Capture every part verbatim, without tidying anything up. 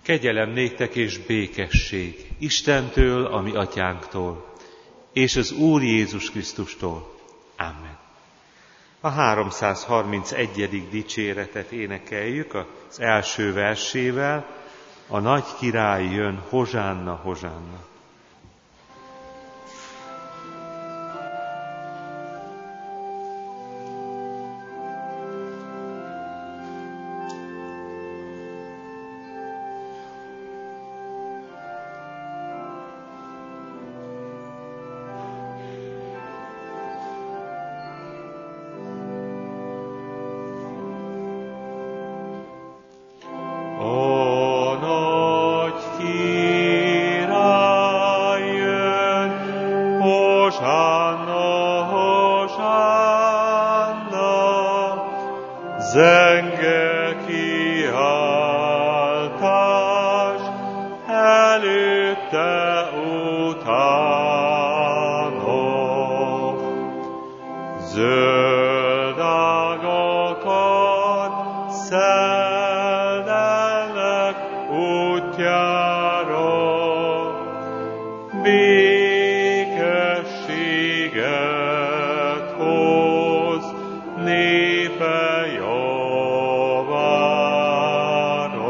Kegyelem néktek és békesség Istentől, a mi atyánktól, és az Úr Jézus Krisztustól. Amen. A háromszázharmincegyedik dicséretet énekeljük az első versével. A nagy király jön, hozsánna, hozsánna. Zenge kiáltás, előtte utána. Zöld ágakat szeldelek útjára, békességet hoz népe javára.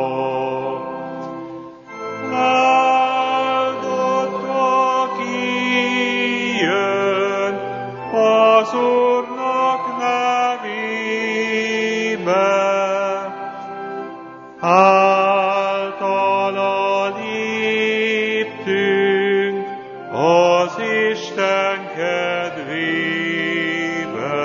Áldott, aki jön az Úrnak nevébe, általa léptünk az Isten kedvébe.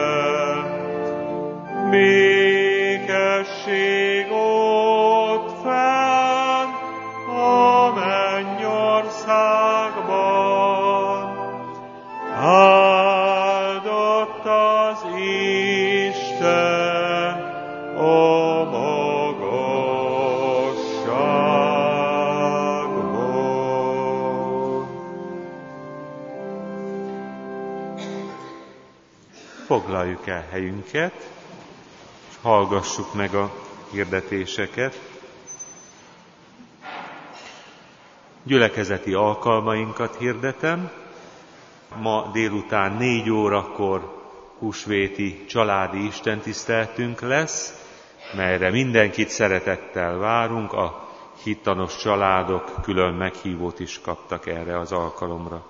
Békesség ott fenn a mennyországban, áldott az Isten a magasságban. Foglaljuk el helyünket, és hallgassuk meg a hirdetéseket. Gyülekezeti alkalmainkat hirdetem. Ma délután négy órakor húsvéti családi istentiszteletünk lesz, melyre mindenkit szeretettel várunk. A hittanos családok külön meghívót is kaptak erre az alkalomra.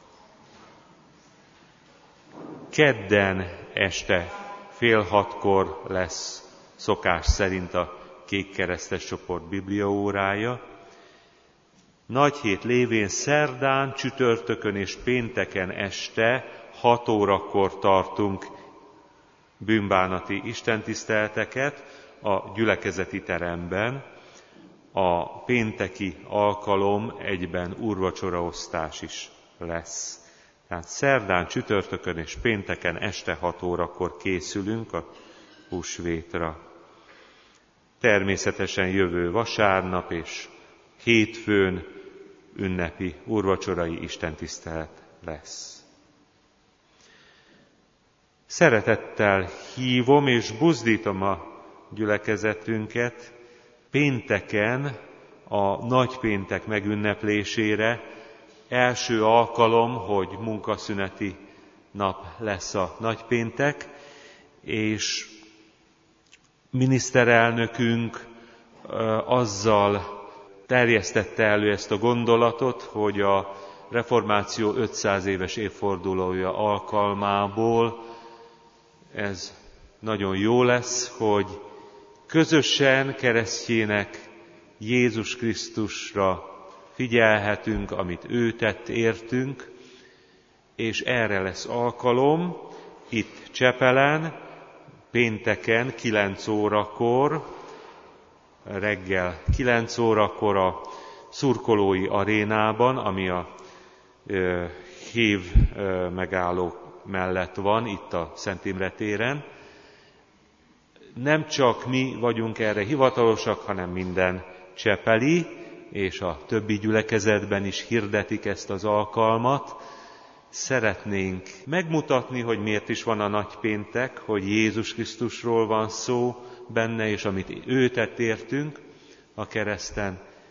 Kedden este fél hatkor lesz szokás szerint a kékkeresztes csoport bibliaórája. Nagyhét lévén szerdán, csütörtökön és pénteken este hat órakor tartunk bűnbánati istentiszteleteket a gyülekezeti teremben. A pénteki alkalom egyben úrvacsoraosztás is lesz. Tehát szerdán, csütörtökön és pénteken este hat órakor készülünk a húsvétra. Természetesen jövő vasárnap és hétfőn ünnepi úrvacsorai istentisztelet lesz. Szeretettel hívom és buzdítom a gyülekezetünket pénteken a nagypéntek megünneplésére. Első alkalom, hogy munkaszüneti nap lesz a nagypéntek, és miniszterelnökünk azzal terjesztette elő ezt a gondolatot, hogy a reformáció ötszáz éves évfordulója alkalmából ez nagyon jó lesz, hogy közösen keresztjének Jézus Krisztusra figyelhetünk, amit ő tett értünk, és erre lesz alkalom itt Csepelen, pénteken kilenc órakor, reggel kilenc órakor a szurkolói arénában, ami a Hév megálló mellett van, itt a Szent Imre téren. Nem csak mi vagyunk erre hivatalosak, hanem minden csepeli, és a többi gyülekezetben is hirdetik ezt az alkalmat. Szeretnénk megmutatni, hogy miért is van a nagypéntek, hogy Jézus Krisztusról van szó benne, és amit ő tett értünk a kereszten,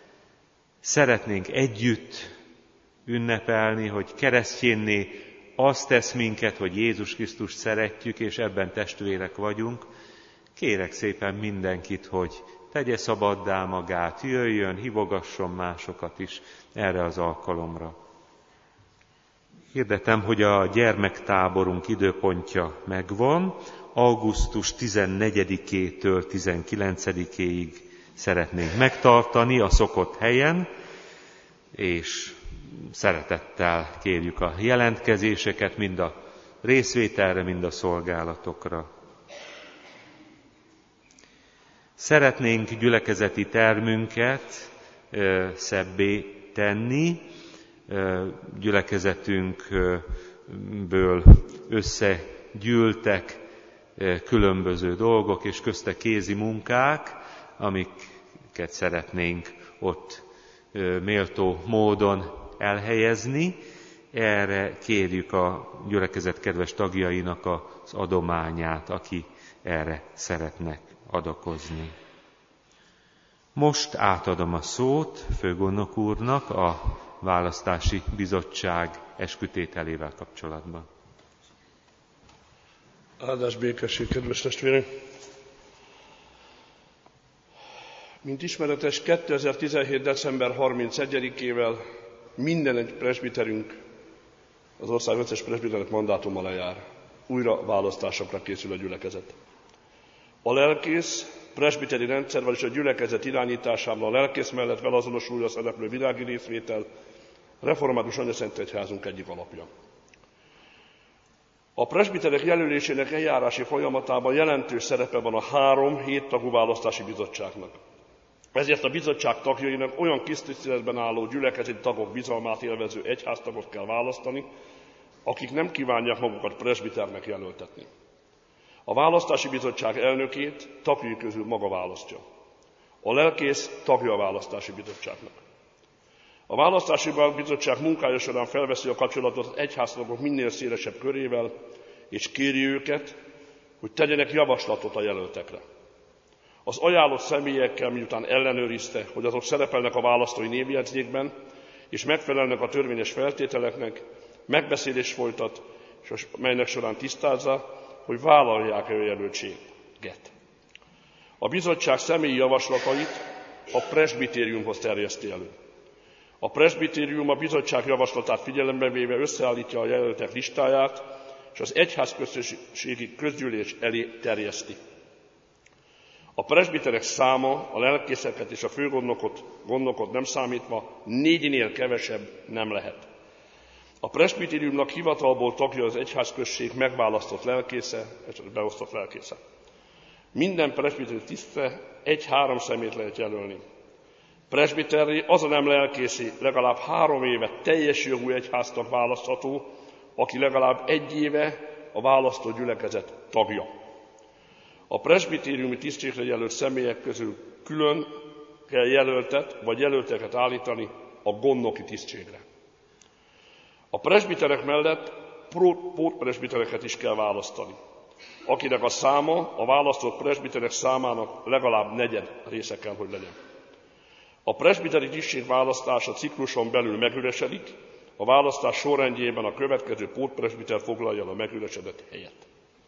Szeretnénk együtt ünnepelni, hogy keresztjénné azt tesz minket, hogy Jézus Krisztust szeretjük, és ebben testvérek vagyunk. Kérek szépen mindenkit, hogy tegye szabaddá magát, jöjjön, hívogasson másokat is erre az alkalomra. Hirdetem, hogy a gyermektáborunk időpontja megvan. augusztus tizennegyedikétől tizenkilencedikéig szeretnénk megtartani a szokott helyen, és szeretettel kérjük a jelentkezéseket mind a részvételre, mind a szolgálatokra. Szeretnénk gyülekezeti termünket ö, szebbé tenni, ö, gyülekezetünkből összegyűltek ö, különböző dolgok és közte kézi munkák, amiket szeretnénk ott ö, méltó módon elhelyezni. Erre kérjük a gyülekezet kedves tagjainak az adományát, aki erre szeretnek adakozni. Most átadom a szót főgondnok úrnak a választási bizottság eskütételével kapcsolatban. Áldás békesség, kedves testvérek! Mint ismeretes, kétezer-tizenhét. december harmincegyedikével minden egy presbiterünk, az ország összes presbiternek mandátuma lejár. Újra választásokra készül a gyülekezet. A lelkész presbiteri rendszer, vagyis a gyülekezet irányításában a lelkész mellett velazonosulja szereplő világi részvétel, református anyaszent egyházunk egyik alapja. A presbiterek jelölésének eljárási folyamatában jelentős szerepe van a három héttagú választási bizottságnak. Ezért a bizottság tagjainak olyan tiszteletben álló gyülekezeti tagok bizalmát élvező egyháztagot kell választani, akik nem kívánják magukat presbiternek jelöltetni. A választási bizottság elnökét tagjai közül maga választja. A lelkész tagja a választási bizottságnak. A választási bizottság munkája során felveszi a kapcsolatot az egyháztagok minél szélesebb körével, és kéri őket, hogy tegyenek javaslatot a jelöltekre. Az ajánlott személyekkel miután ellenőrizte, hogy azok szerepelnek a választói névjegyzékben, és megfelelnek a törvényes feltételeknek, megbeszélést folytat, és melynek során tisztázza, hogy vállalják-e a jelöltséget. A bizottság személyi javaslatait a presbitériumhoz terjeszti elő. A presbitérium a bizottság javaslatát figyelembe véve összeállítja a jelöltek listáját, és az egyházközösségi közgyűlés elé terjeszti. A presbiterek száma, a lelkészeket és a főgondnokot gondnokot nem számítva négynél kevesebb nem lehet. A presbitériumnak hivatalból tagja az egyházközség megválasztott lelkésze, és beosztott lelkésze. Minden presbiteri tisztre egy-három személyt lehet jelölni. Presbiterré az a nem lelkészi legalább három éve teljes jogú egyháztag választható, aki legalább egy éve a választó gyülekezet tagja. A presbitériumi tisztségre jelölt személyek közül külön kell jelöltet vagy jelölteket állítani a gondnoki tisztségre. A presbiterek mellett pótpresbitereket is kell választani, akinek a száma a választott presbiterek számának legalább negyed része kell, hogy legyen. A presbiteri tisztség választása cikluson belül megüresedik, a választás sorrendjében a következő pótpresbiter foglalja el a megüresedett helyet.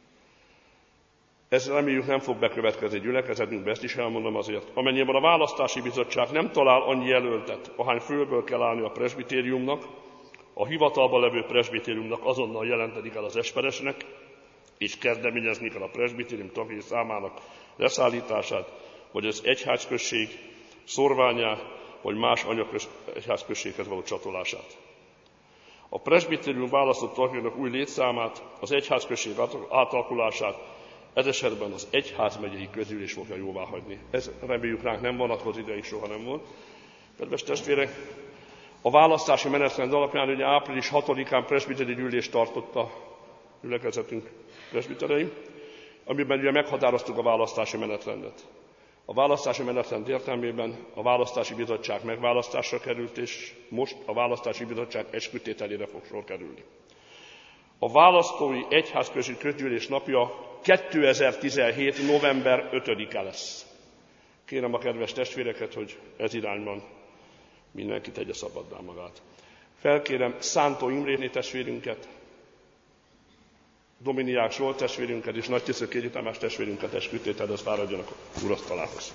Ez reméljük nem fog bekövetkezni gyülekezetünkbe, ezt is elmondom azért. Amennyiben a választási bizottság nem talál annyi jelöltet, ahány főből kell állni a presbitériumnak, a hivatalban levő presbitériumnak azonnal jelentedik el az esperesnek, és kezdeményezni kell a presbitérium tagjai számának leszállítását, vagy az egyházközség szorványá, vagy más anyagegyházközséghez való csatolását. A presbitérium választott tagjainak új létszámát, az egyházközség átalakulását ez esetben az egyházmegyei közgyűlés fogja jóváhagyni. Ez reméljük ránk nem vonatkozik, ide is soha nem volt. Kedves testvérek, a választási menetrend alapján ugye április hatodikán presbiteri gyűlést tartott a gyülekezetünk presbiterei, amiben ugye meghatároztuk a választási menetrendet. A választási menetrend értelmében a választási bizottság megválasztásra került, és most a választási bizottság eskütételére fog sor kerülni. A választói egyházközi közgyűlés napja kétezer-tizenhét. november ötödike lesz. Kérem a kedves testvéreket, hogy ez irányban mindenki tegye szabaddá magát. Felkérem Szántó Imréné testvérünket, Dominiák Zsolt testvérünket és Nagytisző Kéri Tamás testvérünket esküdtételhez fáradjanak urasztalához.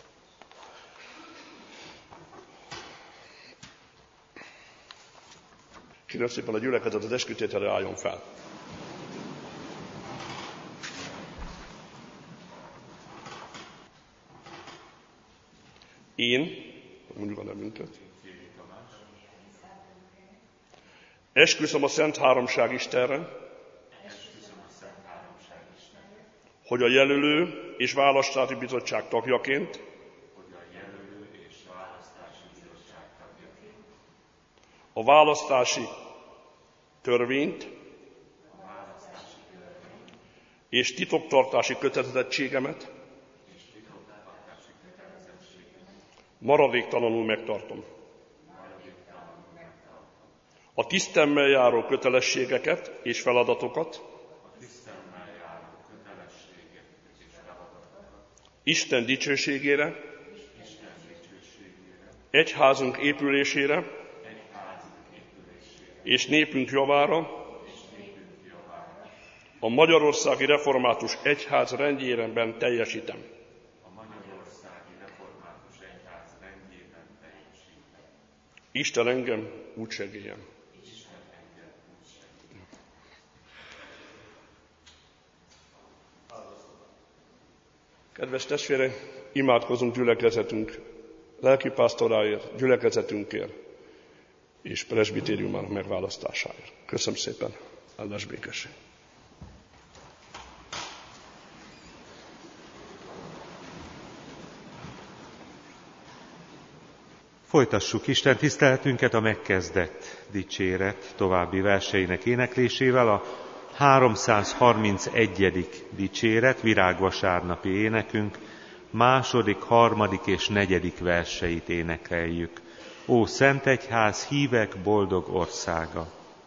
Kérem szépen a gyülekezet az esküdtételre álljon fel. Én, mondjuk a nevünket, esküszöm a Szent Háromság Istenre, hogy a jelölő és választási bizottság tagjaként a választási törvényt és titoktartási kötelezettségemet maradéktalanul megtartom. A tisztemmel járó kötelességeket és feladatokat Isten dicsőségére, egyházunk épülésére és népünk javára, a Magyarországi Református Egyház rendjében teljesítem. Isten engem úgy segéljen. Kedves testvérek, imádkozunk gyülekezetünk lelkipásztoráért, gyülekezetünkért és presbitériumának megválasztásáért. Köszönöm szépen, áldás békesség. Folytassuk Isten tiszteletünket a megkezdett dicséret további verseinek éneklésével. A háromszázharmincegyedik dicséret, virágvasárnapi énekünk, második, harmadik és negyedik verseit énekeljük. Ó, Szent Egyház, hívek boldog országa!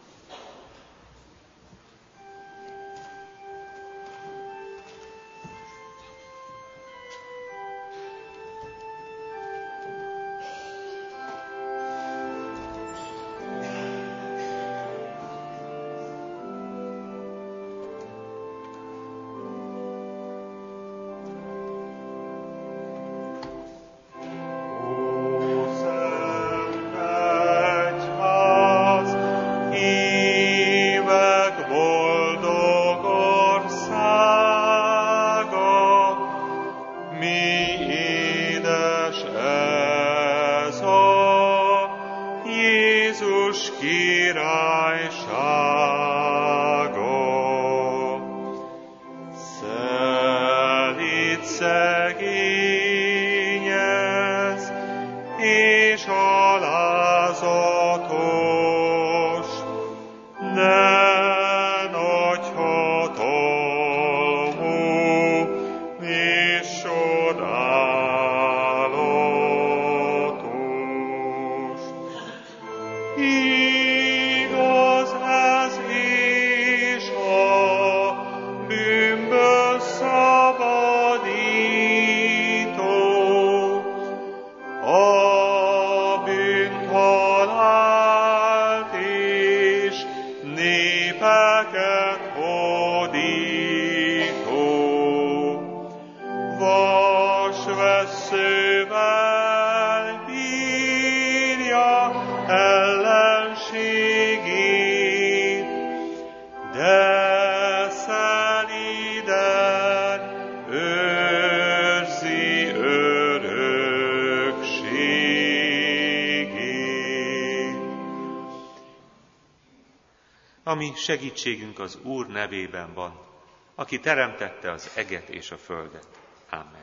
Ami segítségünk az Úr nevében van, aki teremtette az eget és a földet. Amen.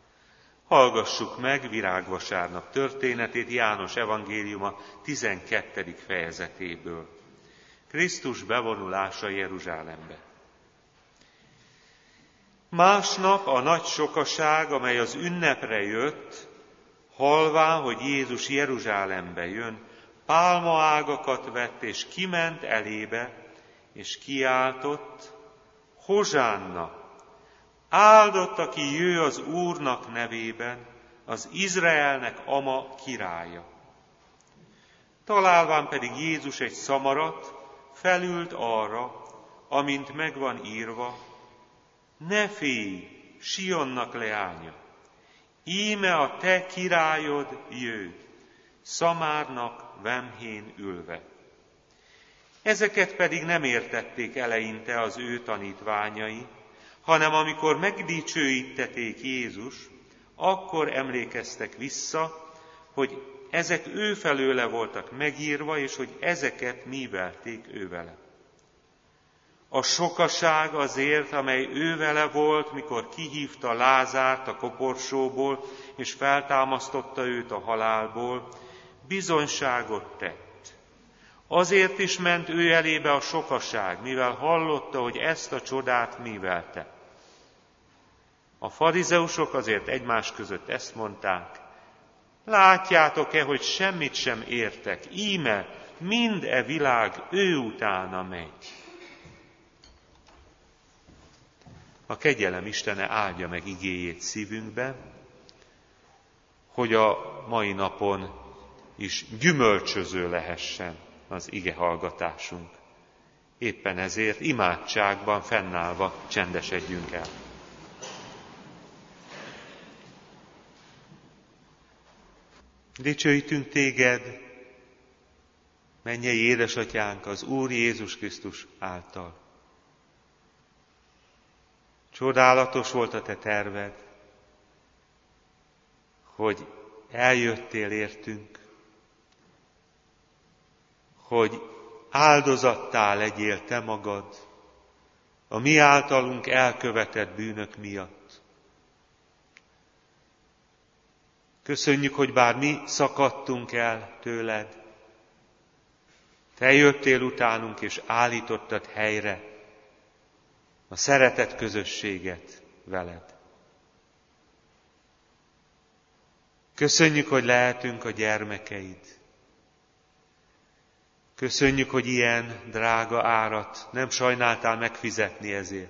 Hallgassuk meg virágvasárnap történetét János evangéliuma tizenkettedik fejezetéből. Krisztus bevonulása Jeruzsálembe. Másnap a nagy sokaság, amely az ünnepre jött, halván, hogy Jézus Jeruzsálembe jön, pálmaágakat vett, és kiment elébe, és kiáltott: Hozsánna! Áldott, aki jő az Úrnak nevében, az Izraelnek ama királya. Találván pedig Jézus egy szamarat, felült arra, amint megvan írva, ne félj, Sionnak leánya, íme a te királyod jöjj, szamárnak vemhén ülve. Ezeket pedig nem értették eleinte az ő tanítványai, hanem amikor megdicsőítették Jézus, akkor emlékeztek vissza, hogy ezek ő felőle voltak megírva, és hogy ezeket mívelték ő vele. A sokaság azért, amely ő vele volt, mikor kihívta Lázárt a koporsóból, és feltámasztotta őt a halálból, bizonyságot tett. Azért is ment ő elébe a sokaság, mivel hallotta, hogy ezt a csodát mívelte. A farizeusok azért egymás között ezt mondták, látjátok-e, hogy semmit sem értek, íme mind e világ ő utána megy. A kegyelem Istene áldja meg igéjét szívünkbe, hogy a mai napon is gyümölcsöző lehessen az ige hallgatásunk. Éppen ezért imádságban fennállva csendesedjünk el. Dicsőítünk téged, mennyei édesatyánk, az Úr Jézus Krisztus által. Csodálatos volt a te terved, hogy eljöttél értünk, hogy áldozattá legyél te magad a mi általunk elkövetett bűnök miatt. Köszönjük, hogy bár mi szakadtunk el tőled, te jöttél utánunk és állítottad helyre a szeretet közösséget veled. Köszönjük, hogy lehetünk a gyermekeid. Köszönjük, hogy ilyen drága árat nem sajnáltál megfizetni ezért.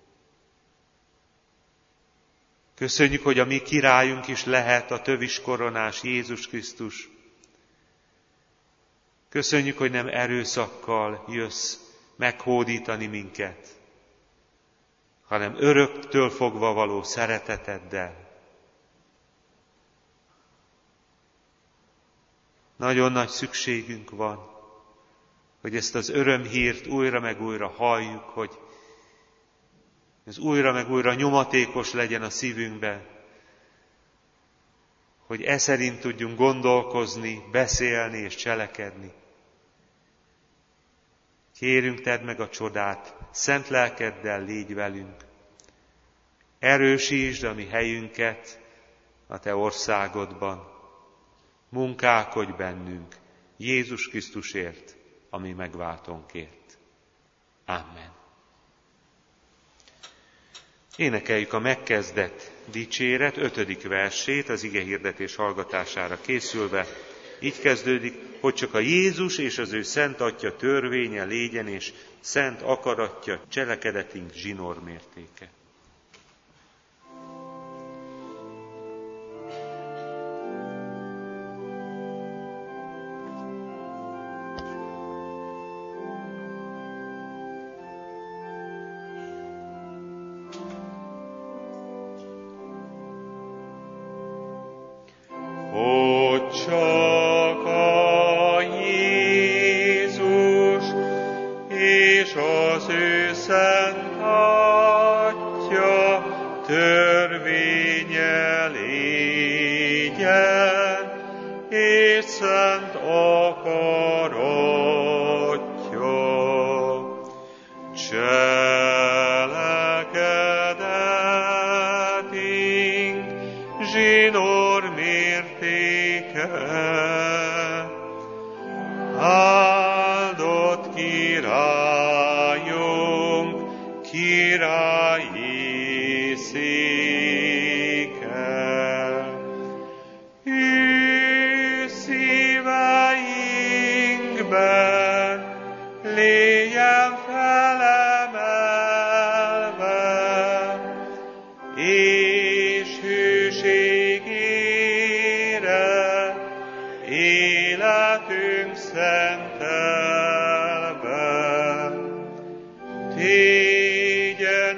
Köszönjük, hogy a mi királyunk is lehet a tövis koronás Jézus Krisztus. Köszönjük, hogy nem erőszakkal jössz meghódítani minket, hanem öröktől fogva való szereteteddel. Nagyon nagy szükségünk van, hogy ezt az örömhírt újra meg újra halljuk, hogy ez újra meg újra nyomatékos legyen a szívünkben, hogy e szerint tudjunk gondolkozni, beszélni és cselekedni. Kérünk, tedd meg a csodát, szent lelkeddel légy velünk. Erősítsd a mi helyünket a te országodban. Munkálkodj bennünk Jézus Krisztusért, a mi megváltónkért. Amen. Énekeljük a megkezdett dicséret ötödik versét az igehirdetés hallgatására készülve. Így kezdődik, hogy csak a Jézus és az ő szent Atya törvénye légyen, és szent akaratja cselekedetünk zsinórmértéke. Csak a Jézus és az ő szent Atya törvénye légyen, és szent akaratja cselekedetünk zsinór mértéke. Áldott királyunk, királyi széke. Ő szíveinkben légyen felemelve, és hűségére életünk Tégyen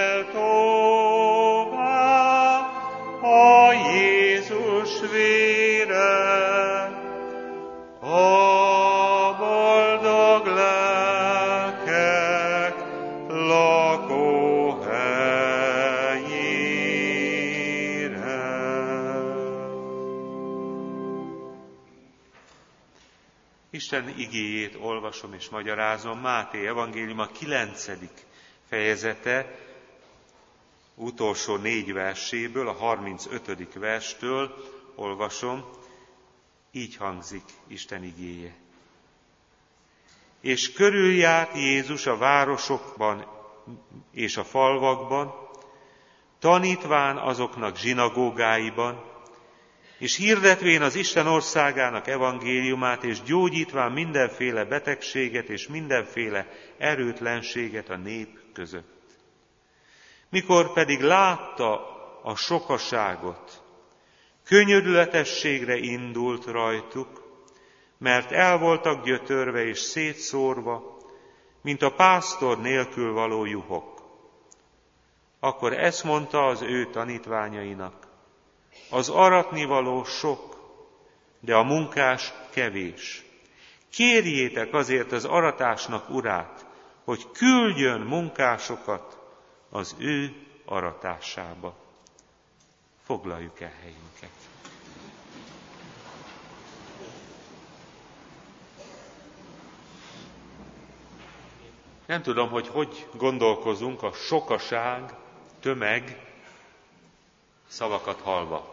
méltóvá a Jézus vére, a boldog lelkek lakóhelyére. Isten igéjét olvasom és magyarázom Máté evangéliuma kilencedik fejezete utolsó négy verséből, a harmincötödik verstől olvasom, így hangzik Isten igéje. És körüljárt Jézus a városokban és a falvakban, tanítván azoknak zsinagógáiban, és hirdetvén az Isten országának evangéliumát, és gyógyítván mindenféle betegséget és mindenféle erőtlenséget a nép között. Mikor pedig látta a sokaságot, könyörületességre indult rajtuk, mert el voltak gyötörve és szétszórva, mint a pásztor nélkül való juhok. Akkor ezt mondta az ő tanítványainak: az aratnivaló sok, de a munkás kevés. Kérjétek azért az aratásnak urát, hogy küldjön munkásokat az ő aratásába. Foglaljuk el helyünket. Nem tudom, hogy hogy gondolkozunk a sokaság, tömeg szavakat hallva.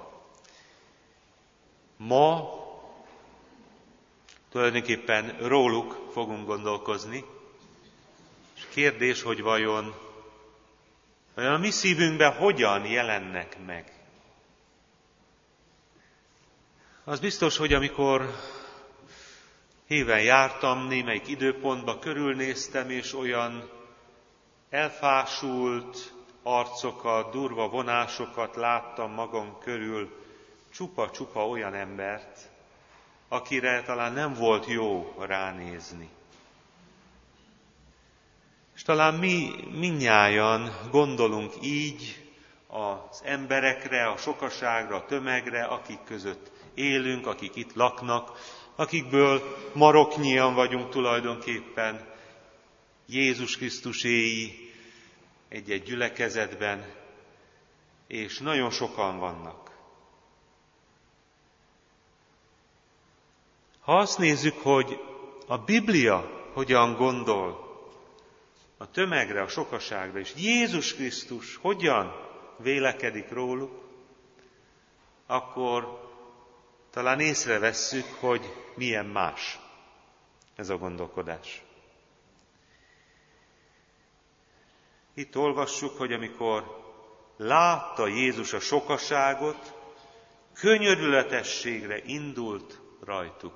Ma tulajdonképpen róluk fogunk gondolkozni, és kérdés, hogy vajon, vajon a mi szívünkben hogyan jelennek meg. Az biztos, hogy amikor héven jártam, némelyik időpontba körülnéztem, és olyan elfásult arcokat, durva vonásokat láttam magam körül, csupa-csupa olyan embert, akire talán nem volt jó ránézni. És talán mi mindnyájan gondolunk így az emberekre, a sokaságra, a tömegre, akik között élünk, akik itt laknak, akikből maroknyian vagyunk tulajdonképpen Jézus Krisztuséi egy-egy gyülekezetben, és nagyon sokan vannak. Ha azt nézzük, hogy a Biblia hogyan gondol a tömegre, a sokaságra, és Jézus Krisztus hogyan vélekedik róluk, akkor talán észrevesszük, hogy milyen más ez a gondolkodás. Itt olvassuk, hogy amikor látta Jézus a sokaságot, könyörületességre indult rajtuk.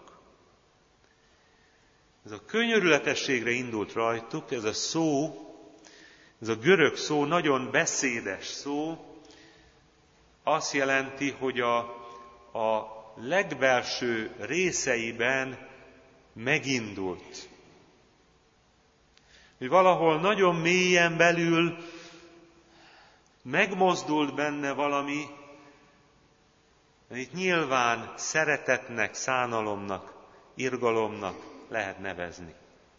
Ez a könyörületességre indult rajtuk, ez a szó, ez a görög szó nagyon beszédes szó, azt jelenti, hogy a, a legbelső részeiben megindult. Hogy valahol nagyon mélyen belül megmozdult benne valami, amit nyilván szeretetnek, szánalomnak, irgalomnak lehet nevezni.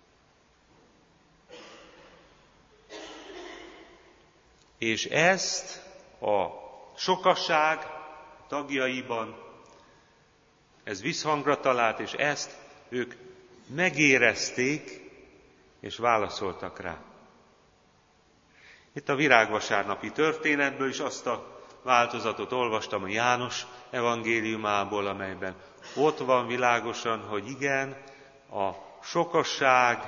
És ezt a sokaság tagjaiban ez visszhangra talált, és ezt ők megérezték, és válaszoltak rá. Itt a virágvasárnapi történetből is azt a változatot olvastam a János evangéliumából, amelyben ott van világosan, hogy igen, a sokasság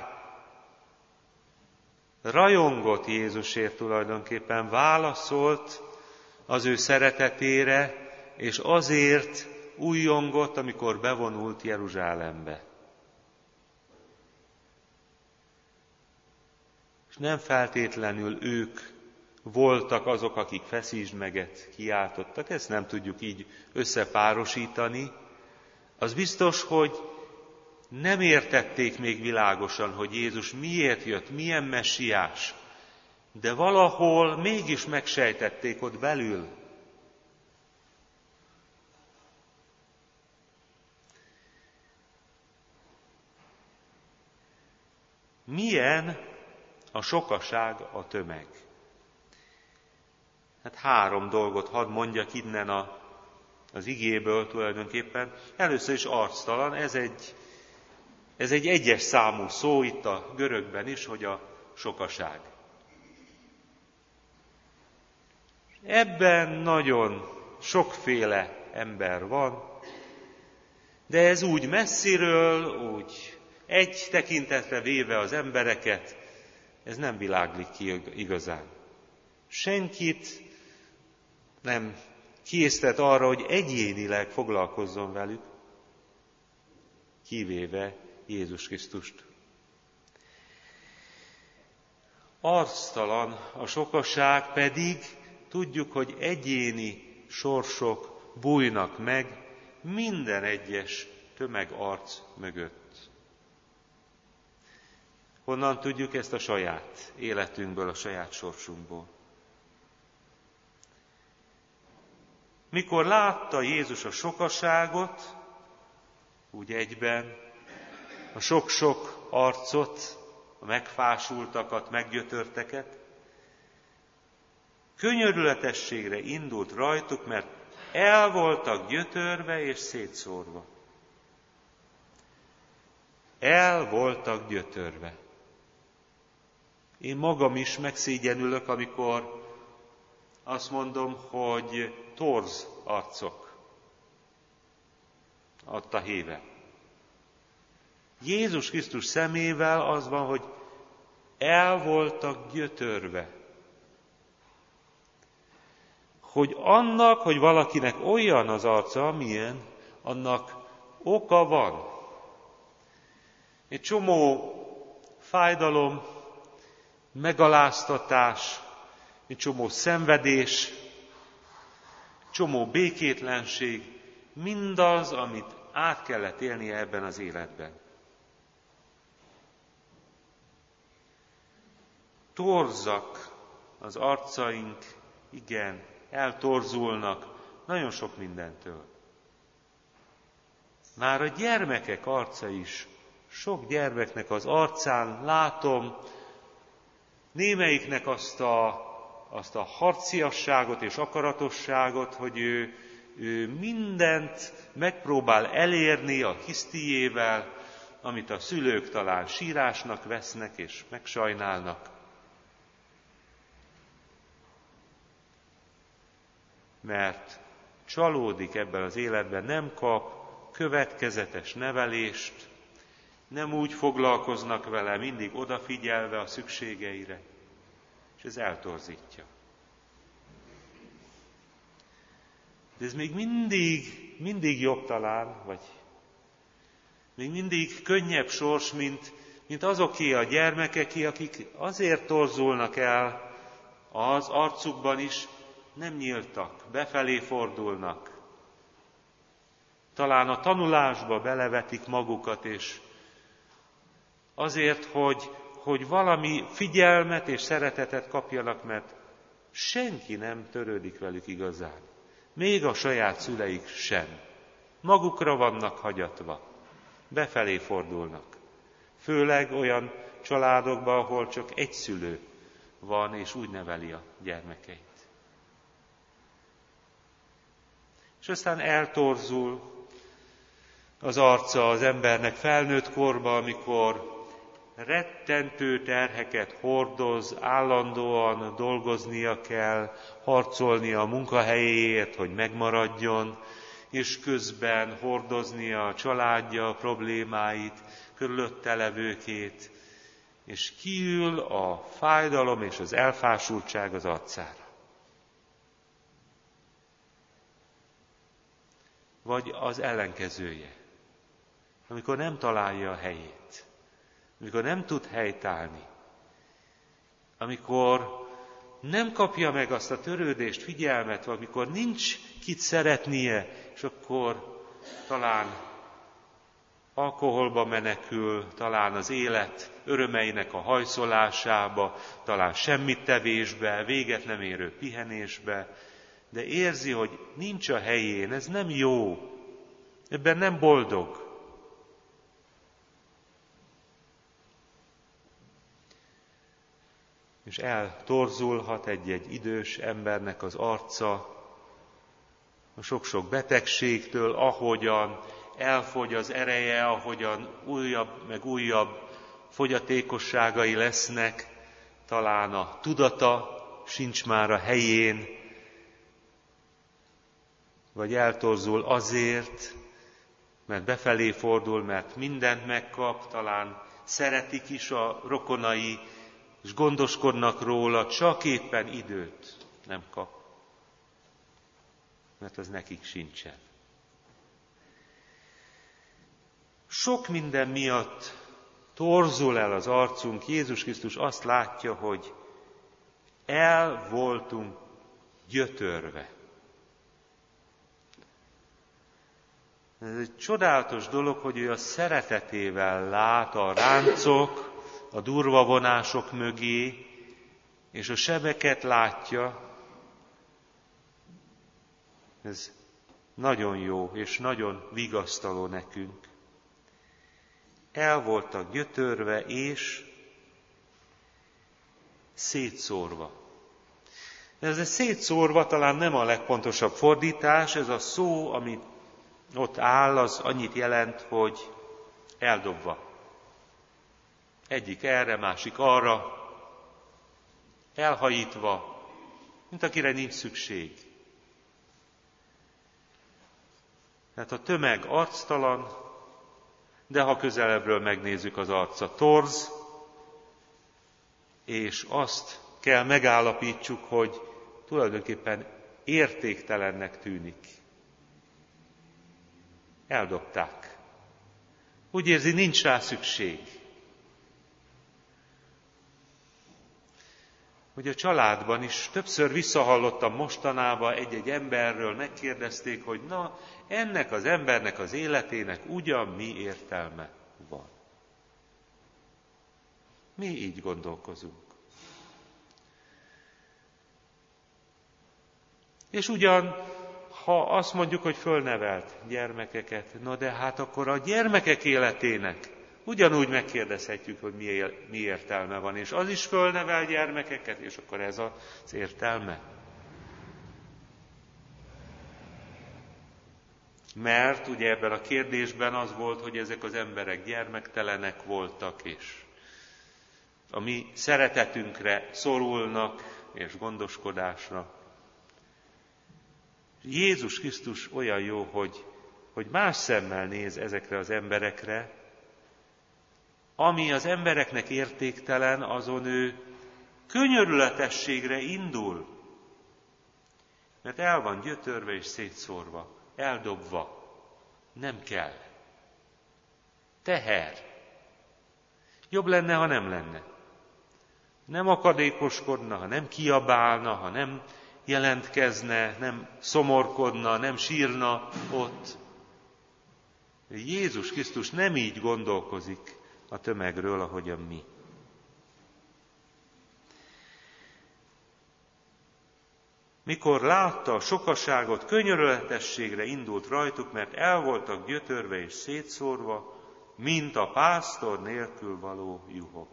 rajongott Jézusért tulajdonképpen, válaszolt az ő szeretetére, és azért újjongott, amikor bevonult Jeruzsálembe. És nem feltétlenül ők voltak azok, akik feszítsd meget kiáltottak, ezt nem tudjuk így összepárosítani. Az biztos, hogy nem értették még világosan, hogy Jézus miért jött, milyen messiás, de valahol mégis megsejtették ott belül. Milyen a sokaság, a tömeg? Hát három dolgot hadd mondjak innen a, az igéből tulajdonképpen. Először is arctalan, ez egy, ez egy egyes számú szó itt a görögben is, hogy a sokaság. Ebben nagyon sokféle ember van, de ez úgy messziről, úgy egy tekintetre véve az embereket, ez nem világlik ki igazán. Senkit nem késztet arra, hogy egyénileg foglalkozzon velük, kivéve Jézus Krisztust. Arctalan a sokaság, pedig tudjuk, hogy egyéni sorsok bújnak meg minden egyes tömegarc mögött. Honnan tudjuk ezt a saját életünkből, a saját sorsunkból? Mikor látta Jézus a sokaságot, úgy egyben a sok-sok arcot, a megfásultakat, meggyötörteket, könyörületességre indult rajtuk, mert el voltak gyötörve és szétszórva. El voltak gyötörve. Én magam is megszégyenülök, amikor azt mondom, hogy torz arcok. Adta héve. Jézus Krisztus szemével az van, hogy el voltak gyötörve. Hogy annak, hogy valakinek olyan az arca, amilyen, annak oka van. Egy csomó fájdalom, megaláztatás, egy csomó szenvedés, csomó békétlenség, mindaz, amit át kellett élnie ebben az életben. Torzak az arcaink, igen, eltorzulnak nagyon sok mindentől. Már a gyermekek arca is, sok gyermeknek az arcán látom, némelyiknek azt a, azt a harciasságot és akaratosságot, hogy ő, ő mindent megpróbál elérni a hisztiével, amit a szülők talán sírásnak vesznek és megsajnálnak. Mert csalódik ebben az életben, nem kap következetes nevelést, nem úgy foglalkoznak vele, mindig odafigyelve a szükségeire, és ez eltorzítja. De ez még mindig, mindig jobb talán, vagy még mindig könnyebb sors, mint, mint azoké a gyermekeké, akik azért torzulnak el az arcukban is, nem nyíltak, befelé fordulnak. Talán a tanulásba belevetik magukat, és azért, hogy, hogy valami figyelmet és szeretetet kapjanak, mert senki nem törődik velük igazán. Még a saját szüleik sem. Magukra vannak hagyatva. Befelé fordulnak. Főleg olyan családokban, ahol csak egy szülő van, és úgy neveli a gyermekeit. És aztán eltorzul az arca az embernek felnőtt korba, amikor rettentő terheket hordoz, állandóan dolgoznia kell, harcolnia a munkahelyéért, hogy megmaradjon, és közben hordoznia a családja problémáit, körülötte levőkét, és kiül a fájdalom és az elfásultság az arcára. Vagy az ellenkezője, amikor nem találja a helyét, amikor nem tud helytállni, amikor nem kapja meg azt a törődést, figyelmet, vagy amikor nincs kit szeretnie, és akkor talán alkoholba menekül, talán az élet örömeinek a hajszolásába, talán semmittevésbe, véget nem érő pihenésbe, de érzi, hogy nincs a helyén, ez nem jó, ebben nem boldog. És eltorzulhat egy-egy idős embernek az arca a sok-sok betegségtől, ahogyan elfogy az ereje, ahogyan újabb meg újabb fogyatékosságai lesznek, talán a tudata sincs már a helyén, vagy eltorzul azért, mert befelé fordul, mert mindent megkap, talán szeretik is a rokonai, és gondoskodnak róla, csak éppen időt nem kap, mert az nekik sincsen. Sok minden miatt torzul el az arcunk, Jézus Krisztus azt látja, hogy el voltunk gyötörve. Ez egy csodálatos dolog, hogy ő a szeretetével lát a ráncok, a durva vonások mögé, és a sebeket látja. Ez nagyon jó, és nagyon vigasztaló nekünk. El voltak gyötörve, és szétszórva. Ez a szétszórva talán nem a legpontosabb fordítás, ez a szó, ami ott áll, az annyit jelent, hogy eldobva. Egyik erre, másik arra, elhajítva, mint akire nincs szükség. Tehát a tömeg arctalan, de ha közelebbről megnézzük, az arca torz, és azt kell megállapítsuk, hogy tulajdonképpen értéktelennek tűnik. Eldobták. Úgy érzi, nincs rá szükség. Hogy a családban is többször visszahallottam mostanában egy-egy emberről, megkérdezték, hogy na, ennek az embernek az életének ugyan mi értelme van. Mi így gondolkozunk. És ugyan, ha azt mondjuk, hogy fölnevelt gyermekeket, no de hát akkor a gyermekek életének ugyanúgy megkérdezhetjük, hogy mi értelme van, és az is fölnevel gyermekeket, és akkor ez az értelme. Mert ugye ebben a kérdésben az volt, hogy ezek az emberek gyermektelenek voltak, és a mi szeretetünkre szorulnak, és gondoskodásra. Jézus Krisztus olyan jó, hogy, hogy más szemmel néz ezekre az emberekre, ami az embereknek értéktelen, azon ő könyörületességre indul, mert el van gyötörve és szétszórva, eldobva, nem kell. Teher. Jobb lenne, ha nem lenne. Nem akadékoskodna, ha nem kiabálna, ha nem jelentkezne, nem szomorkodna, nem sírna ott. Jézus Krisztus nem így gondolkozik a tömegről, ahogyan mi. Mikor látta a sokaságot, könyörületességre indult rajtuk, mert el voltak gyötörve és szétszórva, mint a pásztor nélkül való juhok.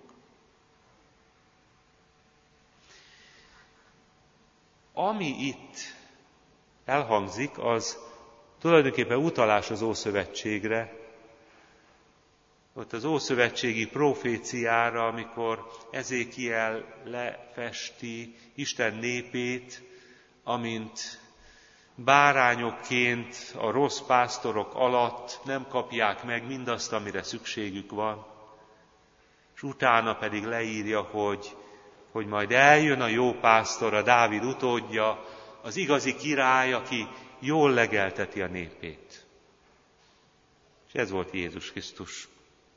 Ami itt elhangzik, az tulajdonképpen utalás az Ószövetségre, ott az ószövetségi proféciára, amikor Ezékiel lefesti Isten népét, amint bárányokként a rossz pásztorok alatt nem kapják meg mindazt, amire szükségük van, és utána pedig leírja, hogy, hogy majd eljön a jó pásztor, a Dávid utódja, az igazi király, aki jól legelteti a népét. És ez volt Jézus Krisztus.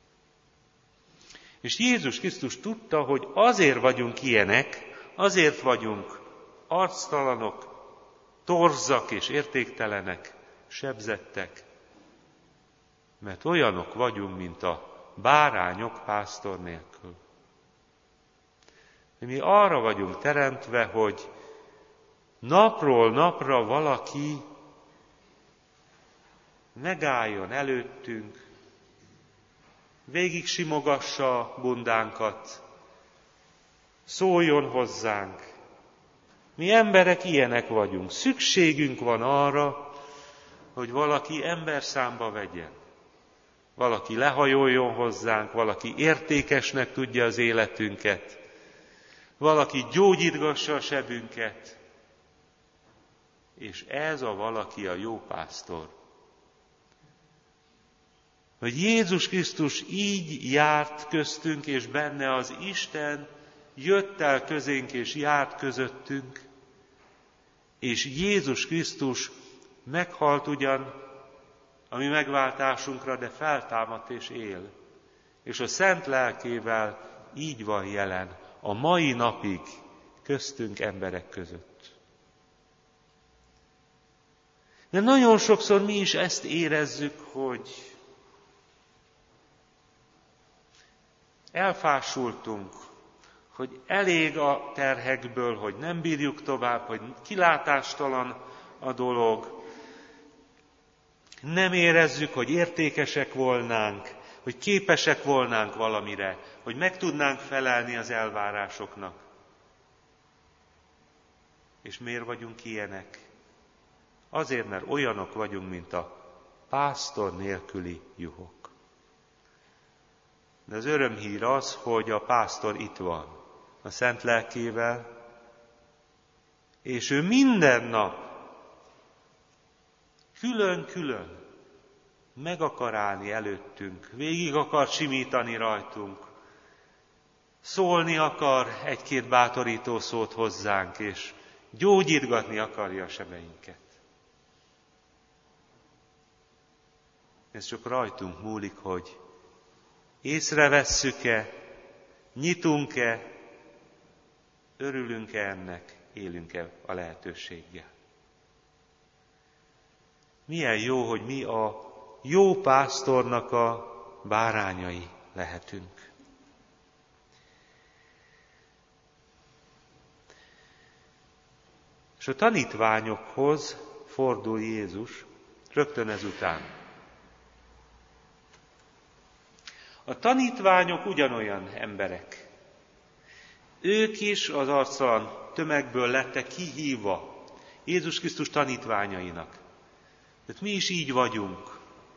És Jézus Krisztus tudta, hogy azért vagyunk ilyenek, azért vagyunk arctalanok, torzak és értéktelenek, sebzettek, Mert olyanok vagyunk, mint a bárányok pásztor nélkül. Mi arra vagyunk teremtve, hogy napról napra valaki megálljon előttünk, végig simogassa a bundánkat, szóljon hozzánk. Mi emberek ilyenek vagyunk. Szükségünk van arra, hogy valaki emberszámba vegyen. Valaki lehajoljon hozzánk, valaki értékesnek tudja az életünket, valaki gyógyítgassa a sebünket, és ez a valaki a jó pásztor. Hogy Jézus Krisztus így járt köztünk, és benne az Isten jött el közénk, és járt közöttünk, és Jézus Krisztus meghalt ugyan a mi megváltásunkra, de feltámadt és él. És a Szent Lelkével így van jelen a mai napig köztünk emberek között. De nagyon sokszor mi is ezt érezzük, hogy elfásultunk, hogy elég a terhekből, hogy nem bírjuk tovább, hogy kilátástalan a dolog, nem érezzük, hogy értékesek volnánk, hogy képesek volnánk valamire, hogy meg tudnánk felelni az elvárásoknak. És miért vagyunk ilyenek? Azért, mert olyanok vagyunk, mint a pásztor nélküli juhok. De az örömhír az, hogy a pásztor itt van, a Szent Lelkével, és ő minden nap külön-külön meg akar állni előttünk, végig akar simítani rajtunk, szólni akar egy-két bátorító szót hozzánk, és gyógyítgatni akarja a sebeinket. Ez csak rajtunk múlik, hogy észrevesszük-e, nyitunk-e, örülünk-e ennek, élünk-e a lehetőséggel. Milyen jó, hogy mi a jó pásztornak a bárányai lehetünk. És a tanítványokhoz fordul Jézus rögtön ezután. A tanítványok ugyanolyan emberek. Ők is az arctalan tömegből lettek kihívva Jézus Krisztus tanítványainak. Tehát mi is így vagyunk.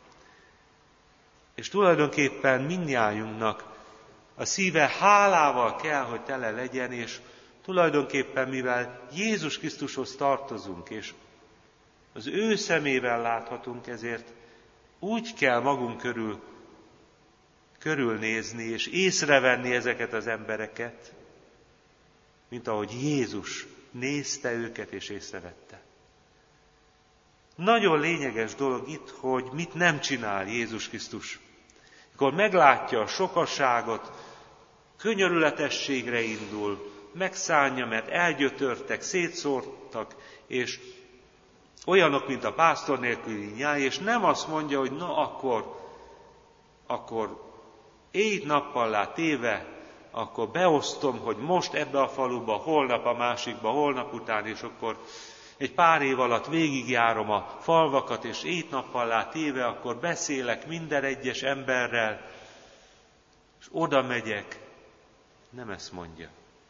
És tulajdonképpen mindnyájunknak a szíve hálával kell, hogy tele legyen, és tulajdonképpen mivel Jézus Krisztushoz tartozunk, és az ő szemével láthatunk, ezért úgy kell magunk körül körülnézni, és észrevenni ezeket az embereket, mint ahogy Jézus nézte őket és észrevette. Nagyon lényeges dolog itt, hogy mit nem csinál Jézus Krisztus. Mikor meglátja a sokasságot, könyörületességre indul, megszánja, mert elgyötörtek, szétszórtak, és olyanok, mint a pásztor nélküli nyáj, és nem azt mondja, hogy na akkor, akkor éjt-nappallá téve, akkor beosztom, hogy most ebbe a faluba, holnap a másikba, holnap után, és akkor egy pár év alatt végigjárom a falvakat, és éjt-nappallá téve, akkor beszélek minden egyes emberrel, és oda megyek. Nem ezt mondja.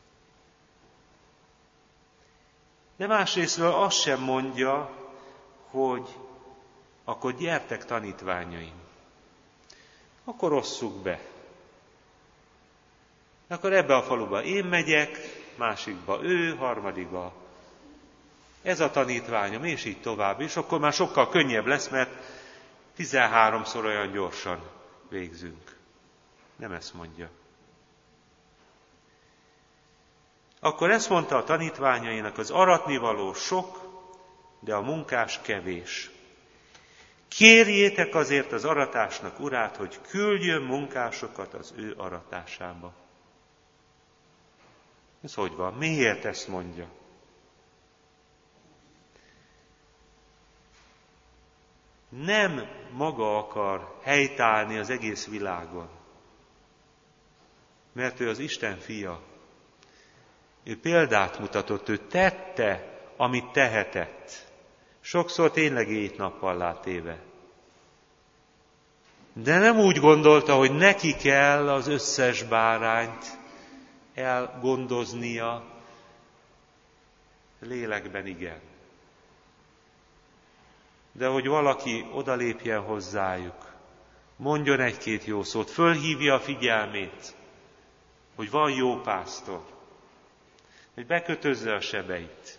De másrésztről azt sem mondja, hogy akkor gyertek tanítványaim. Akkor osszuk be. Akkor ebbe a faluba én megyek, másikba ő, harmadikba ez a tanítványom, és így tovább. És akkor már sokkal könnyebb lesz, mert tizenháromszor olyan gyorsan végzünk. Nem ezt mondja. Akkor ezt mondta a tanítványainak, az aratnivaló sok, de a munkás kevés. Kérjétek azért az aratásnak urát, hogy küldjön munkásokat az ő aratásába. Ez hogy van? Miért ezt mondja? nem maga akar helytállni az egész világon, mert ő az Isten fia. Ő példát mutatott, ő tette, amit tehetett. Sokszor tényleg hét nappal téve. De nem úgy gondolta, hogy neki kell az összes bárányt elgondoznia, lélekben igen. De hogy valaki odalépjen hozzájuk, mondjon egy-két jó szót, fölhívja a figyelmét, hogy van jó pásztor, hogy bekötözze a sebeit.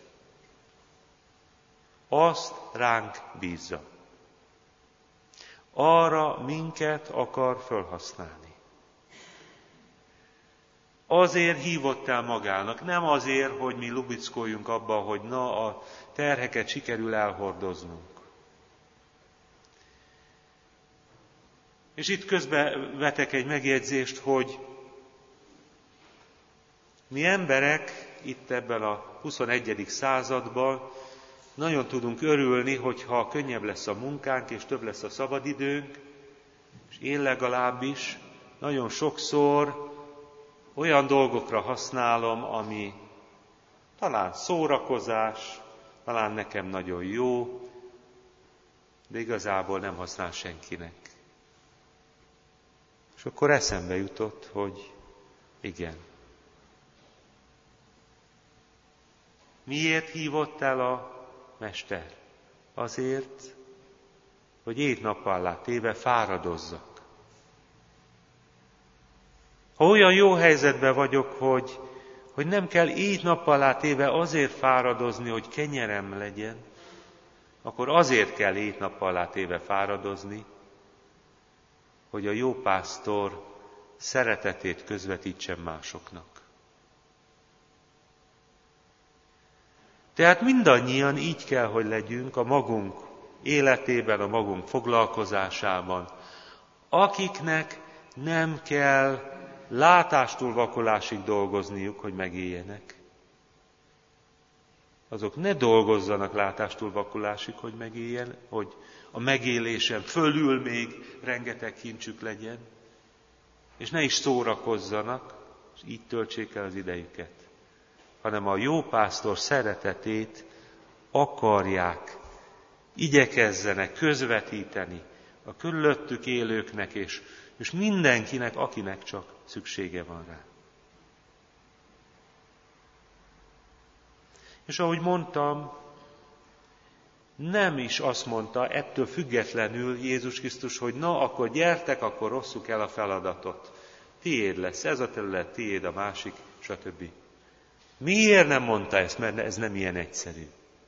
Azt ránk bízza. Arra minket akar fölhasználni. Azért hívott el magának, nem azért, hogy mi lubickoljunk abba, hogy na, a terheket sikerül elhordoznunk. És itt közben vetek egy megjegyzést, hogy mi emberek itt ebben a huszonegyedik században nagyon tudunk örülni, hogyha könnyebb lesz a munkánk, és több lesz a szabadidőnk, és én legalábbis nagyon sokszor olyan dolgokra használom, ami talán szórakozás, talán nekem nagyon jó, de igazából nem használ senkinek. És akkor eszembe jutott, hogy igen. Miért hívott el a Mester? Azért, hogy éjt-nappallá téve fáradozzak. Ha olyan jó helyzetben vagyok, hogy, hogy nem kell éjt-nappallá téve azért fáradozni, hogy kenyerem legyen, akkor azért kell éjt-nappallá téve fáradozni, hogy a jó pásztor szeretetét közvetítsen másoknak. Tehát mindannyian így kell, hogy legyünk a magunk életében, a magunk foglalkozásában, akiknek nem kell látástól vakolásig dolgozniuk, hogy megéljenek. Azok ne dolgozzanak látástól vakolásig, hogy megéljen, hogy a megélésen fölül még rengeteg kincsük legyen, és ne is szórakozzanak, és így töltsék el az idejüket, hanem a jó pásztor szeretetét akarják, igyekezzenek közvetíteni a körülöttük élőknek, és, és mindenkinek, akinek csak szüksége van rá. És ahogy mondtam, nem is azt mondta ettől függetlenül Jézus Krisztus, hogy na, akkor gyertek, akkor rosszuk el a feladatot. Tiéd lesz ez a terület, tiéd a másik, stb. Miért nem mondta ezt? Mert ez nem ilyen egyszerű.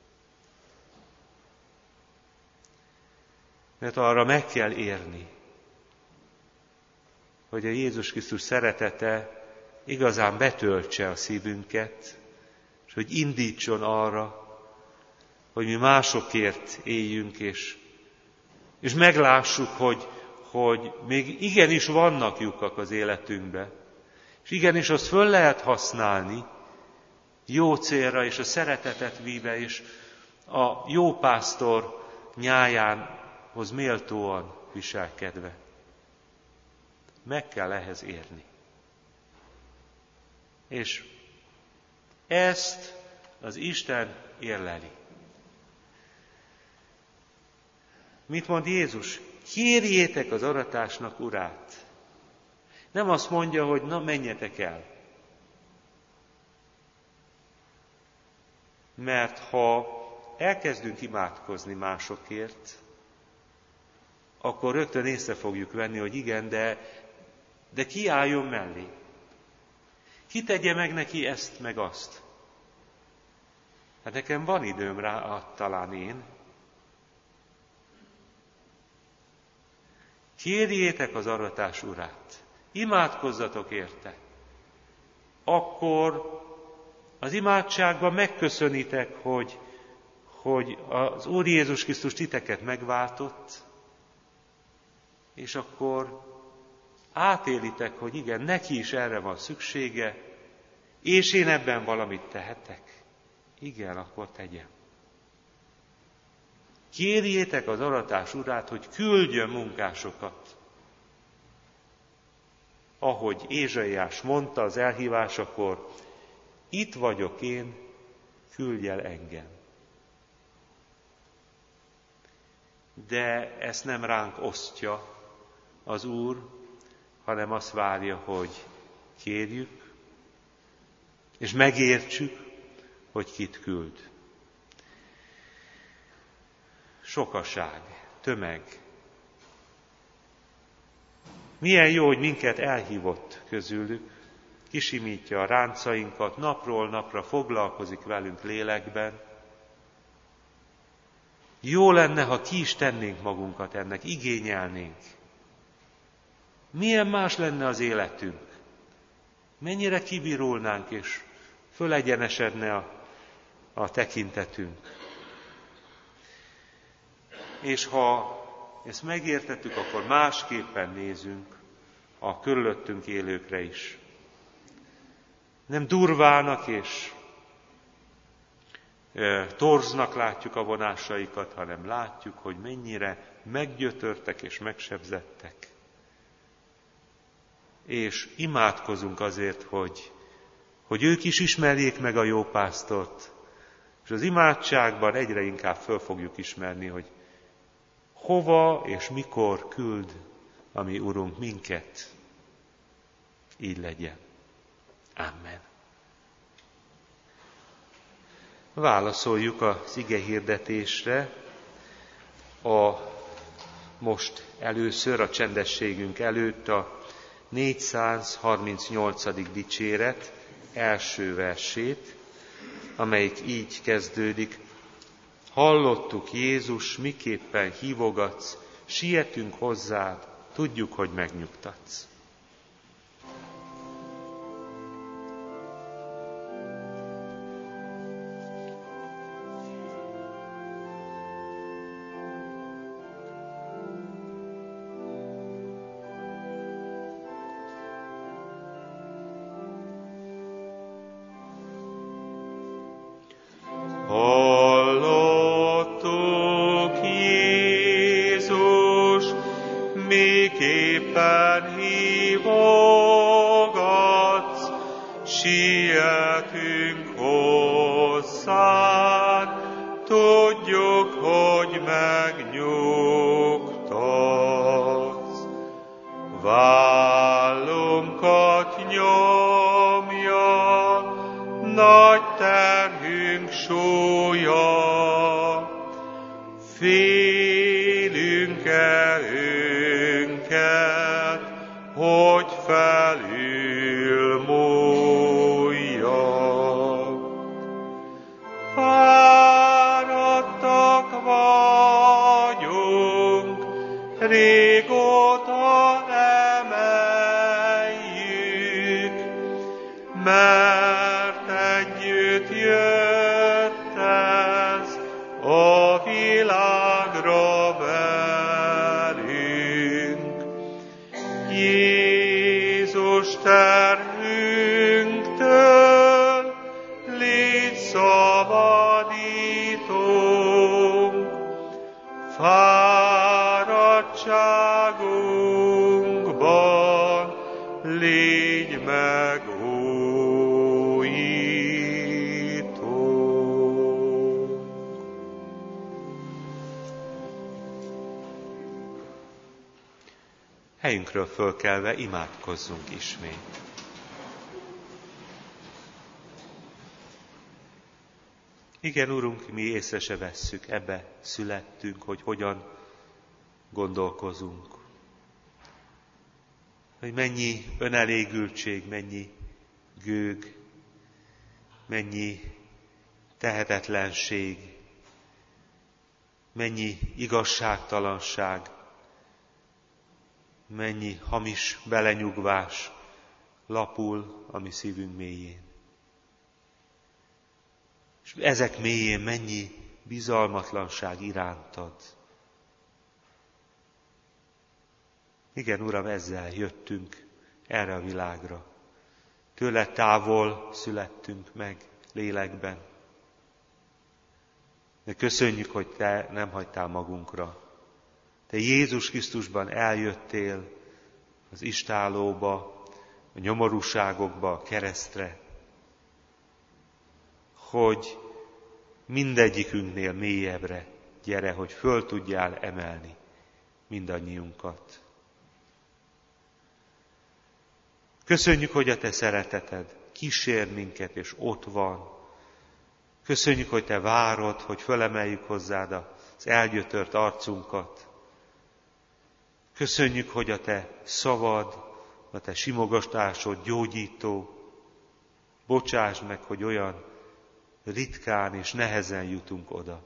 Mert arra meg kell érni, hogy a Jézus Krisztus szeretete igazán betöltse a szívünket, és hogy indítson arra, hogy mi másokért éljünk, és, és meglássuk, hogy, hogy még igenis vannak lyukak az életünkbe, és igenis azt föl lehet használni jó célra, és a szeretetet víve, és a jó pásztor nyájánhoz méltóan viselkedve. Meg kell ehhez érni. És ezt az Isten érleli. Mit mond Jézus? Kérjétek az aratásnak urát. Nem azt mondja, hogy na menjetek el. Mert ha elkezdünk imádkozni másokért, akkor rögtön észre fogjuk venni, hogy igen, de, de ki álljon mellé? Ki tegye meg neki ezt, meg azt? Hát nekem van időm rá, talán én. Kérjétek az aratás urát, imádkozzatok érte. Akkor az imádságban megköszönitek, hogy, hogy az Úr Jézus Krisztus titeket megváltott, és akkor átélitek, hogy igen, neki is erre van szüksége, és én ebben valamit tehetek. Igen, akkor tegyem. Kérjétek az aratás urát, hogy küldjön munkásokat. Ahogy Ézsaiás mondta az elhívásakor, itt vagyok én, küldj el engem. De ezt nem ránk osztja az Úr, hanem azt várja, hogy kérjük, és megértsük, hogy kit küld. Sokaság, tömeg. Milyen jó, hogy minket elhívott közülük, kisimítja a ráncainkat, napról napra foglalkozik velünk lélekben. Jó lenne, ha ki is tennénk magunkat ennek, igényelnénk. Milyen más lenne az életünk? Mennyire kibirulnánk, és fölegyenesedne a, a tekintetünk. És ha ezt megértettük, akkor másképpen nézünk a körülöttünk élőkre is. Nem durvának és e, torznak látjuk a vonásaikat, hanem látjuk, hogy mennyire meggyötörtek és megsebzettek. És imádkozunk azért, hogy, hogy ők is ismerjék meg a jó pásztort, és az imádságban egyre inkább föl fogjuk ismerni, hogy hova és mikor küld a mi Urunk minket. Így legyen. Amen. Válaszoljuk az igehirdetésre a most először a csendességünk előtt a négyszázharmincnyolcadik dicséret első versét, amelyik így kezdődik. Hallottuk, Jézus, miképpen hívogatsz, sietünk hozzád, tudjuk, hogy megnyugtatsz. Helyünkről fölkelve imádkozzunk ismét. Igen, Urunk, mi észre se vesszük, ebbe születtünk, hogy hogyan gondolkozunk. Hogy mennyi önelégültség, mennyi gőg, mennyi tehetetlenség, mennyi igazságtalanság, mennyi hamis belenyugvás lapul a mi szívünk mélyén. És ezek mélyén mennyi bizalmatlanság irántad. Igen, Uram, ezzel jöttünk erre a világra. Tőle távol születtünk meg lélekben. De köszönjük, hogy Te nem hagytál magunkra. Te Jézus Krisztusban eljöttél az istállóba, a nyomorúságokba, a keresztre, hogy mindegyikünknél mélyebbre gyere, hogy föl tudjál emelni mindannyiunkat. Köszönjük, hogy a Te szereteted kísér minket, és ott van. Köszönjük, hogy Te várod, hogy fölemeljük hozzád az elgyötört arcunkat. Köszönjük, hogy a Te szavad, a Te simogatásod gyógyító. Bocsáss meg, hogy olyan ritkán és nehezen jutunk oda.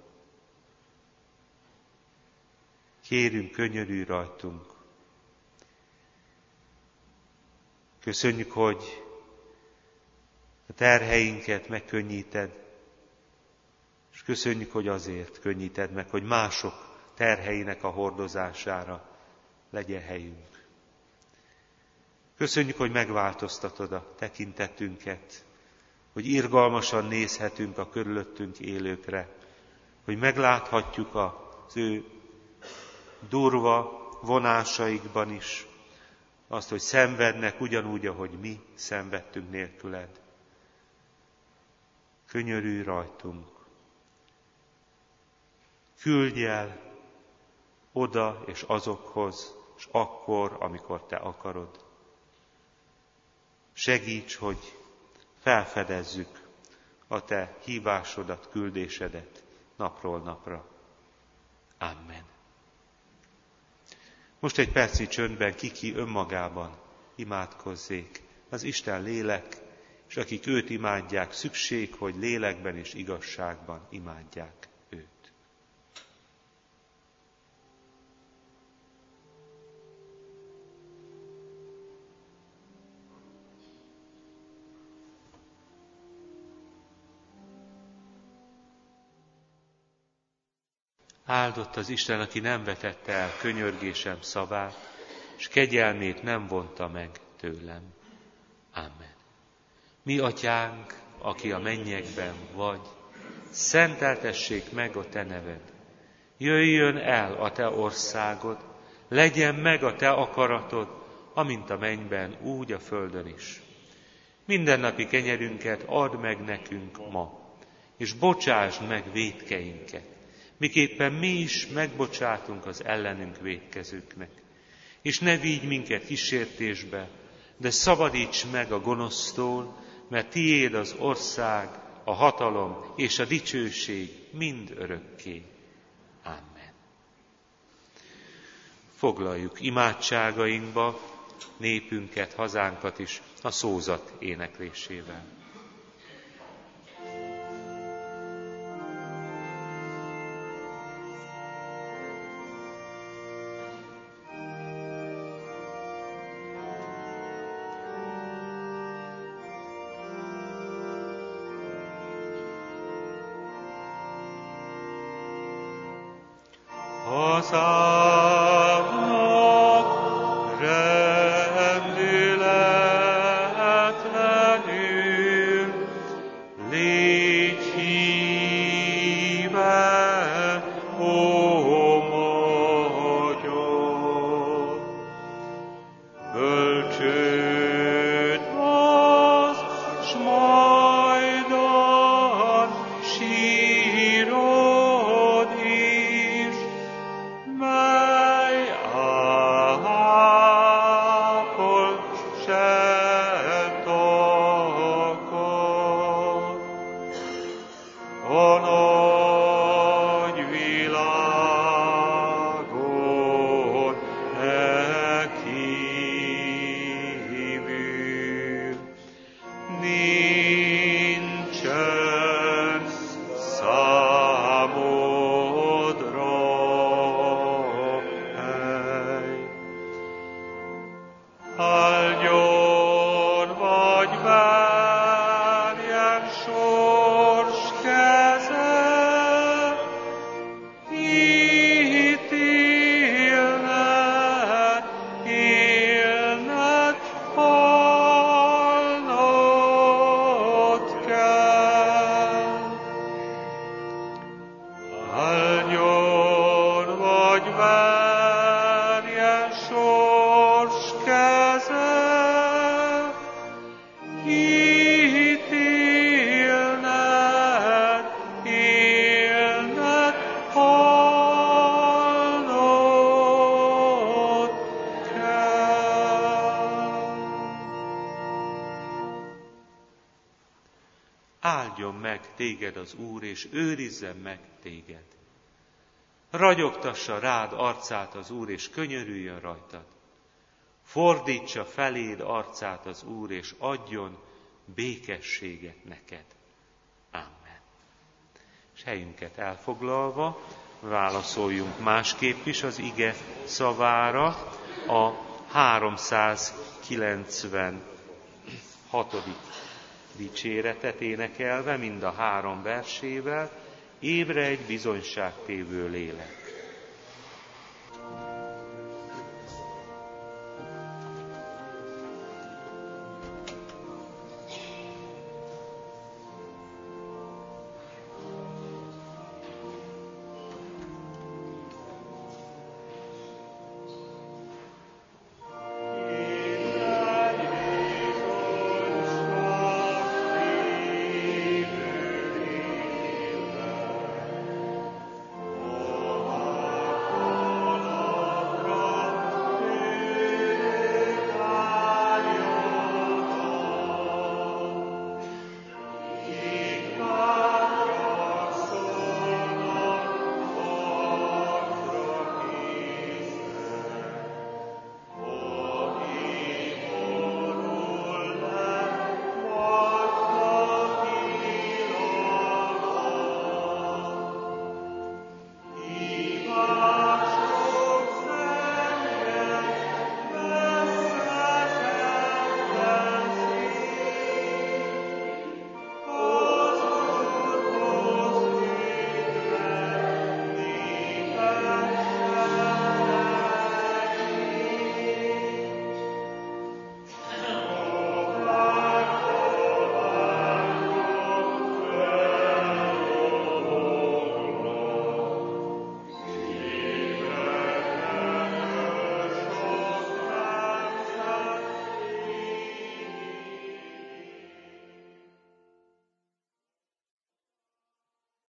Kérünk, könyörülj rajtunk. Köszönjük, hogy a terheinket megkönnyíted, és köszönjük, hogy azért könnyíted meg, hogy mások terheinek a hordozására legyen helyünk. Köszönjük, hogy megváltoztatod a tekintetünket, hogy irgalmasan nézhetünk a körülöttünk élőkre, hogy megláthatjuk az ő durva vonásaikban is azt, hogy szenvednek ugyanúgy, ahogy mi szenvedtünk nélküled. Könyörülj rajtunk. Küldj el oda és azokhoz, és akkor, amikor Te akarod. Segíts, hogy felfedezzük a Te hívásodat, küldésedet napról napra. Amen. Most egy percnyi csöndben ki-ki önmagában imádkozzék. Az Isten lélek, és akik őt imádják, szükség, hogy lélekben és igazságban imádják őt. Áldott az Isten, aki nem vetette el könyörgésem szavát, és kegyelmét nem vonta meg tőlem. Amen. Mi atyánk, aki a mennyekben vagy, szenteltessék meg a Te neved. Jöjjön el a Te országod, legyen meg a Te akaratod, amint a mennyben, úgy a földön is. Mindennapi kenyerünket add meg nekünk ma, és bocsásd meg vétkeinket, miképpen mi is megbocsátunk az ellenünk vétkezőknek. És ne vigy minket kísértésbe, de szabadíts meg a gonosztól, mert tiéd az ország, a hatalom és a dicsőség mind örökké. Amen. Foglaljuk imádságainkba népünket, hazánkat is a szózat éneklésével. Hazámnak rendületlenül légy híve, ó magyar. Bölcsőd az, s majdan sírod is, mely ápol se takar. A nagy világon e kívül nincsen számodra hely. Áldjon vagy várjen sors keze, áldjon meg téged az Úr, és őrizzen meg téged. Ragyogtassa rád arcát az Úr, és könyörüljön rajtad. Fordítsa feléd arcát az Úr, és adjon békességet neked. Amen. És helyünket elfoglalva válaszoljunk másképp is az ige szavára, a háromszázkilencvenhatodik dicséretet énekelve, mind a három versével, évre egy bizonyságtévő lélek.